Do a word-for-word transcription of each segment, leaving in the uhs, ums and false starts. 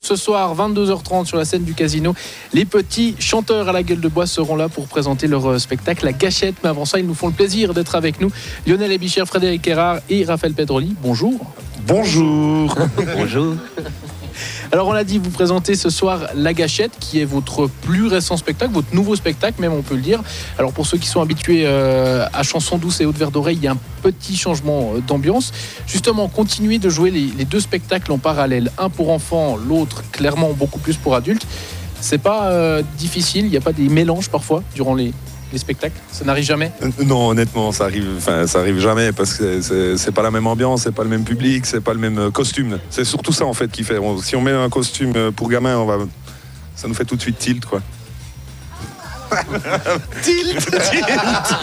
Ce soir, vingt-deux heures trente sur la scène du Casino, les petits chanteurs à la gueule de bois seront là pour présenter leur spectacle La Gâchette. Mais avant ça, ils nous font le plaisir d'être avec nous. Lionel Ebicher, Frédéric Erard et Raphaël Pedroli. Bonjour. Bonjour. Bonjour. Alors on l'a dit, vous présentez ce soir La Gâchette, qui est votre plus récent spectacle, votre nouveau spectacle même, on peut le dire. Alors pour ceux qui sont habitués euh, à chansons douces et haute verre d'oreille, il y a un petit changement d'ambiance. Justement, continuer de jouer les, les deux spectacles en parallèle, un pour enfants, l'autre clairement beaucoup plus pour adultes. C'est pas euh, difficile, il n'y a pas des mélanges parfois durant les... les spectacles, ça n'arrive jamais? Non, honnêtement, ça arrive, enfin, ça arrive jamais parce que c'est, c'est pas la même ambiance, c'est pas le même public, c'est pas le même costume. C'est surtout ça en fait qui fait. On, si on met un costume pour gamin, on va, ça nous fait tout de suite tilt quoi. Tilt, tilt.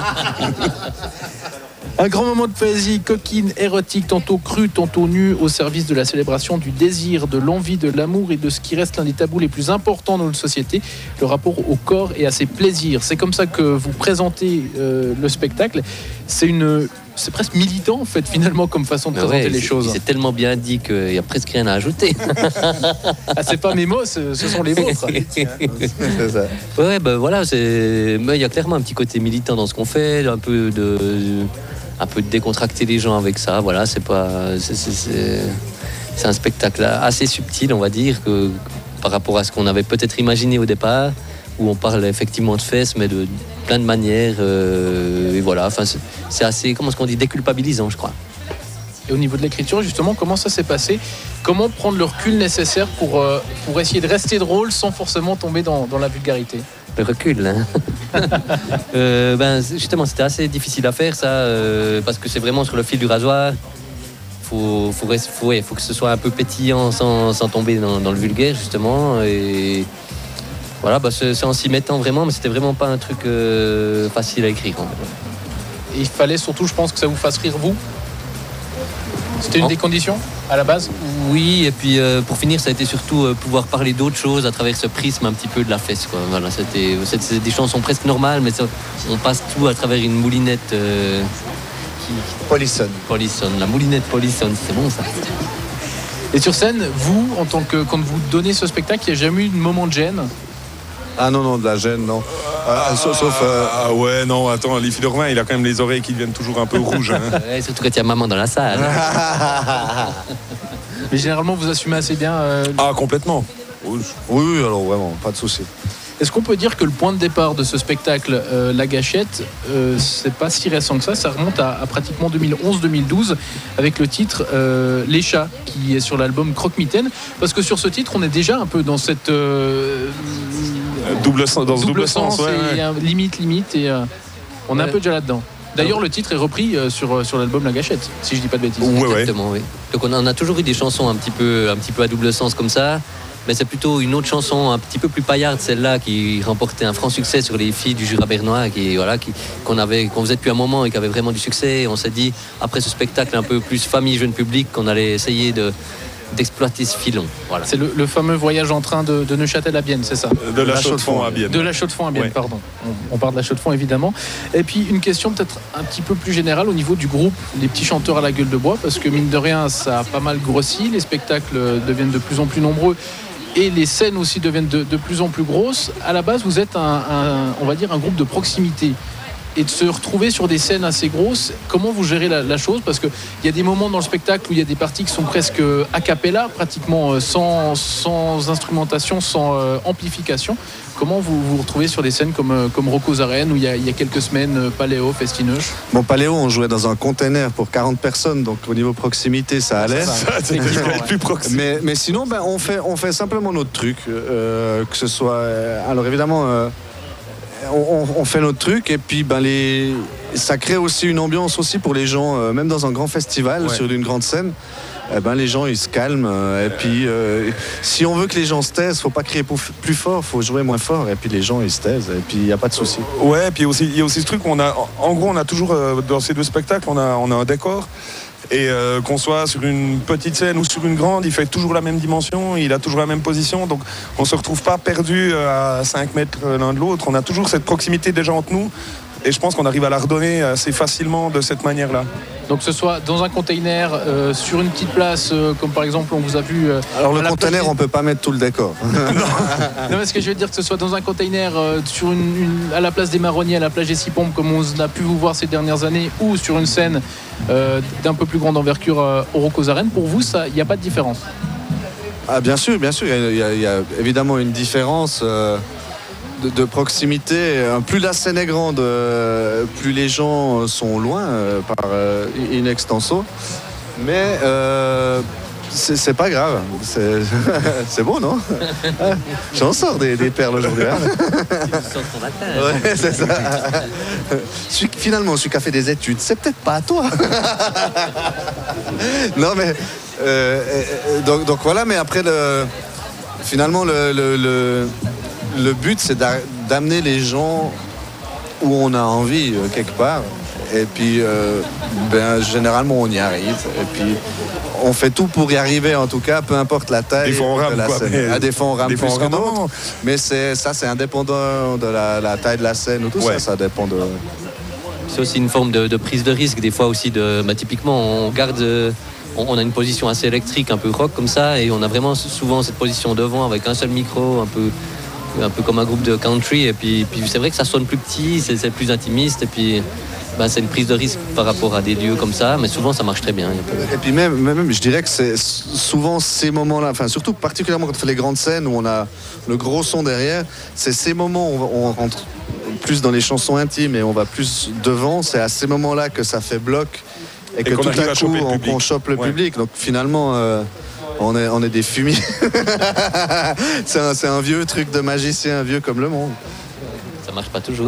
Un grand moment de poésie coquine, érotique, tantôt crue, tantôt nue, au service de la célébration du désir, de l'envie, de l'amour et de ce qui reste l'un des tabous les plus importants dans notre société, le rapport au corps et à ses plaisirs. C'est comme ça que vous présentez euh, le spectacle. C'est une... C'est presque militant en fait finalement comme façon de présenter ouais, les c'est, choses. C'est tellement bien dit qu'il n'y a presque rien à ajouter. Ah, c'est pas mes mots, ce, ce sont les vôtres. C'est ça. Ouais, ben voilà, c'est... il y a clairement un petit côté militant dans ce qu'on fait, un peu de, un peu de décontracter les gens avec ça. Voilà, c'est pas, c'est, c'est, c'est... c'est un spectacle assez subtil, on va dire, que, par rapport à ce qu'on avait peut-être imaginé au départ, où on parle effectivement de fesses, mais de plein de manières. Euh, et voilà, enfin, c'est, c'est assez, comment est-ce qu'on dit, déculpabilisant, je crois. Et au niveau de l'écriture, justement, comment ça s'est passé? Comment prendre le recul nécessaire pour, euh, pour essayer de rester drôle sans forcément tomber dans, dans la vulgarité? Le recul, hein. euh, ben, justement, c'était assez difficile à faire, ça, euh, parce que c'est vraiment sur le fil du rasoir. Faut, faut, faut, ouais, faut que ce soit un peu pétillant sans, sans tomber dans, dans le vulgaire, justement. Et voilà, bah c'est, c'est en s'y mettant vraiment, mais c'était vraiment pas un truc euh, facile à écrire. Et il fallait surtout, je pense, que ça vous fasse rire, vous? C'était une oh. des conditions, à la base? Oui, et puis euh, pour finir, ça a été surtout euh, pouvoir parler d'autres choses à travers ce prisme un petit peu de la fesse, quoi. Voilà, c'était, c'était des chansons presque normales, mais ça, on passe tout à travers une moulinette... Euh, qui... Polisson. Polisson, la moulinette Polisson, c'est bon ça. Et sur scène, vous, en tant que, quand vous donnez ce spectacle, il n'y a jamais eu de moment de gêne? Ah non, non, de la gêne, non. Euh, sauf... sauf euh... Ah ouais, non, attends, Liffy de Romain, il a quand même les oreilles qui deviennent toujours un peu rouges. Hein. Ouais, surtout quand il y a maman dans la salle. Mais généralement, vous assumez assez bien... Euh... Ah, complètement. Oui, oui, alors vraiment, pas de souci. Est-ce qu'on peut dire que le point de départ de ce spectacle, euh, La Gâchette, euh, c'est pas si récent que ça, ça remonte à, à pratiquement deux mille onze deux mille douze avec le titre euh, Les Chats, qui est sur l'album Croque-Mitaine, parce que sur ce titre, on est déjà un peu dans cette... Euh, double sens, dans ce double, double sens, sens, ouais, et ouais. Un, limite, limite, et euh, on est ouais. un peu déjà là-dedans. D'ailleurs, le titre est repris euh, sur, sur l'album La Gâchette, si je dis pas de bêtises. Ouais, exactement, ouais. oui. Donc on a, on a toujours eu des chansons un petit peu, un petit peu à double sens comme ça. Mais c'est plutôt une autre chanson un petit peu plus paillarde, celle-là, qui remportait un franc succès sur les filles du Jura bernois, qui, voilà, qui, qu'on, avait, qu'on faisait depuis un moment et qui avait vraiment du succès. Et on s'est dit, après ce spectacle un peu plus famille, jeune public, qu'on allait essayer de, d'exploiter ce filon. Voilà. C'est le, le fameux voyage en train de, de Neuchâtel à Bienne, c'est ça? De la, la Chaux-de-Fonds à Bienne. De la Chaux-de-Fonds à Bienne, ouais. Pardon. On, on parle de la Chaux-de-Fonds, évidemment. Et puis, une question peut-être un petit peu plus générale au niveau du groupe, les petits chanteurs à la gueule de bois, parce que mine de rien, ça a pas mal grossi, les spectacles deviennent de plus en plus nombreux. Et les scènes aussi deviennent de, de plus en plus grosses. À la base, vous êtes un, un, on va dire un groupe de proximité. Et de se retrouver sur des scènes assez grosses, comment vous gérez la, la chose? Parce qu'il y a des moments dans le spectacle où il y a des parties qui sont presque a cappella, pratiquement sans, sans instrumentation, sans euh, amplification. Comment vous vous retrouvez sur des scènes comme, comme Rocco's Arène, où il y, a, il y a quelques semaines, Paléo, Festineuch? Bon, Paléo, on jouait dans un container pour quarante personnes, donc au niveau proximité, ça allait. Ça, ça, c'est ouais. plus proxime. Mais, mais sinon, ben, on, fait, on fait simplement notre truc. Euh, que ce soit... Euh, alors évidemment... Euh, On, on fait notre truc et puis ben les, ça crée aussi une ambiance aussi pour les gens, euh, même dans un grand festival, ouais. Sur une grande scène, eh ben les gens ils se calment euh, et puis euh, si on veut que les gens se taisent, faut pas crier plus fort, faut jouer moins fort et puis les gens ils se taisent et puis il y a pas de souci. Ouais, et puis aussi il y a aussi ce truc, on a, en gros on a toujours euh, dans ces deux spectacles on a on a un décor. Et euh, qu'on soit sur une petite scène ou sur une grande, il fait toujours la même dimension, il a toujours la même position, donc on ne se retrouve pas perdu à cinq mètres l'un de l'autre. On a toujours cette proximité déjà entre nous, et je pense qu'on arrive à la redonner assez facilement de cette manière-là. Donc que ce soit dans un container, euh, sur une petite place, euh, comme par exemple on vous a vu... Euh, Alors le container, place... on ne peut pas mettre tout le décor. non. non, mais ce que je veux dire, que ce soit dans un container, euh, sur une, une, à la place des Marronniers, à la plage des Six Pompes, comme on a pu vous voir ces dernières années, ou sur une scène euh, d'un peu plus grande envergure euh, au Rocos Arène, pour vous, il n'y a pas de différence? Ah, bien sûr, bien sûr, il y, y, y a évidemment une différence... Euh... De, de proximité. Plus la scène est grande, euh, plus les gens sont loin euh, par euh, in extenso. Mais euh, c'est pas grave. C'est beau, non? J'en sors des, des perles aujourd'hui. Hein. Ouais, c'est ça. Celui, finalement, celui qui a fait des études, c'est peut-être pas à toi. Non, mais euh, donc, donc voilà. Mais après, le, finalement, le, le, le Le but, c'est d'amener les gens où on a envie, euh, quelque part. Et puis, euh, ben, généralement, on y arrive. Et puis, on fait tout pour y arriver, en tout cas, peu importe la taille des fois, on rame, de la quoi, scène. mais... À des fois, on rame des plus fois, on que rame d'autres. Mais ça, c'est indépendant de la, la taille de la scène ou tout ouais. ça. Ça dépend de... C'est aussi une forme de, de prise de risque. Des fois aussi, de, bah, typiquement, on garde... On, on a une position assez électrique, un peu rock comme ça. Et on a vraiment souvent cette position devant avec un seul micro, un peu... un peu comme un groupe de country, et puis, puis c'est vrai que ça sonne plus petit, c'est plus intimiste, et puis ben, c'est une prise de risque par rapport à des lieux comme ça, mais souvent ça marche très bien. Et puis même, même je dirais que c'est souvent ces moments-là, enfin surtout particulièrement quand on fait les grandes scènes où on a le gros son derrière, c'est ces moments où on rentre plus dans les chansons intimes et on va plus devant, c'est à ces moments-là que ça fait bloc et, et que tout à coup on, on chope le ouais. public. Donc finalement... Euh, On est, on est des fumiers. C'est un, un vieux truc de magicien, vieux comme le monde. Ça marche pas toujours.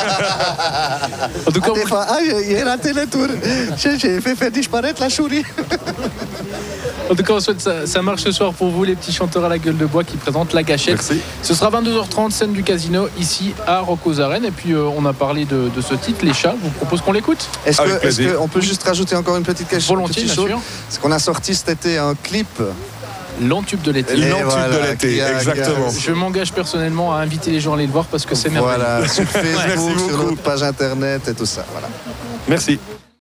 En tout cas, ah, des fois, ah, il y a la télétour. J'ai fait faire disparaître la souris. En tout cas, on souhaite ça, ça marche ce soir pour vous, les petits chanteurs à la gueule de bois qui présentent La Gâchette. Merci. Ce sera vingt-deux heures trente, scène du Casino, ici à Rocos Arène. Et puis, euh, on a parlé de, de ce titre, Les Chats. Je vous propose qu'on l'écoute. Est-ce qu'on est peut juste rajouter encore une petite question? Volontiers, bien sûr. Parce qu'on a sorti cet été un clip. L'entube de l'été. L'entube voilà, de l'été, exactement. A... Je m'engage personnellement à inviter les gens à aller le voir parce que c'est merveilleux. Voilà, sur Facebook, sur notre page internet et tout ça. Voilà. Merci.